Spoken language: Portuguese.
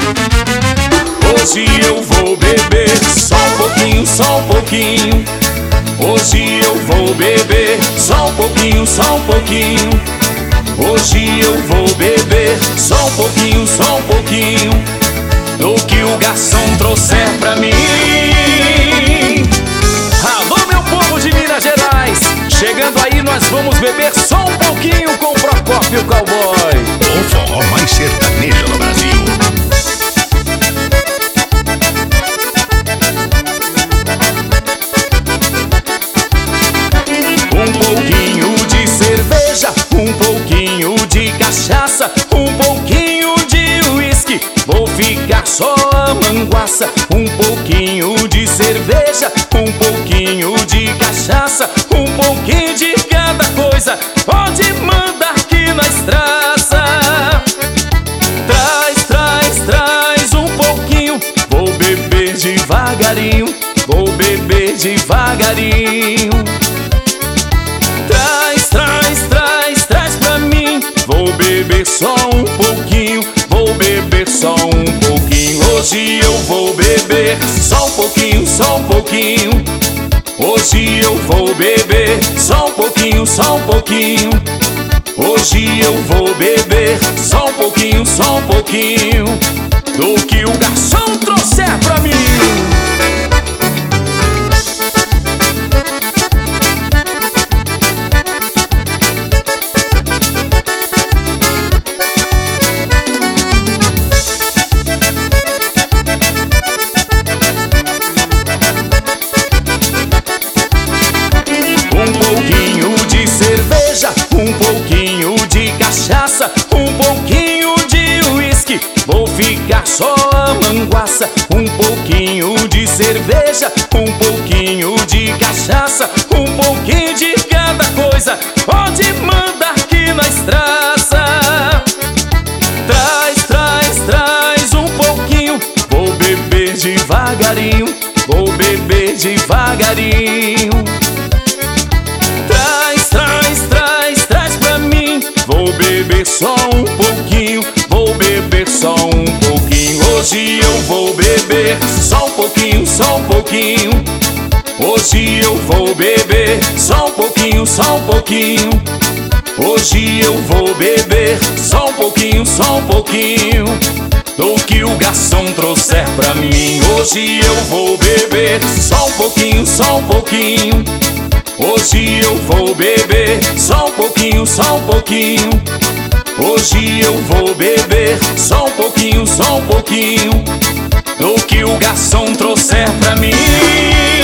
Hoje eu vou beber só um pouquinho, só um pouquinho. Hoje eu vou beber só um pouquinho, só um pouquinho. Hoje eu vou beber só um pouquinho, só um pouquinho do que o garçom trouxer pra mim. Alô, meu povo de Minas Gerais, chegando aí, nós vamos beber só um pouquinho com Procópio Cowboy. O forró mais sertanejo do Brasil. Um pouquinho de cerveja, um pouquinho de cachaça, um pouquinho de uísque, vou ficar só a manguaça. Um pouquinho de cerveja, um pouquinho de cachaça, um pouquinho de cada coisa, pode mandar que nós traça. Traz, traz, traz um pouquinho, vou beber devagarinho, vou beber devagarinho. Traz, traz, traz, traz pra mim, vou beber só um pouquinho, vou beber só um pouquinho. Hoje eu vou beber só um pouquinho, só um pouquinho. Hoje eu vou beber só um pouquinho, só um pouquinho. Hoje eu vou beber só um pouquinho, só um pouquinho do que o garçom trouxer pra mim. Um pouquinho de cerveja, um pouquinho de cachaça, um pouquinho de uísque, vou ficar só a manguaça. Um pouquinho de cerveja, um pouquinho de cachaça, um pouquinho de cada coisa, pode mandar que nós traça. Traz, traz, traz um pouquinho, vou beber devagarinho, vou beber devagarinho. Traz, traz, traz, traz pra mim, vou beber só um pouquinho, vou beber só um pouquinho. Hoje eu vou beber só um pouquinho, só um pouquinho. Hoje eu vou beber só um pouquinho, só um pouquinho. Hoje eu vou beber só um pouquinho, só um pouquinho do que o garçom trouxer pra mim. Hoje eu vou beber só um pouquinho, só um pouquinho. Hoje eu vou beber só um pouquinho, só um pouquinho. Hoje eu vou beber só um pouquinho, só um pouquinho do que o garçom trouxer pra mim.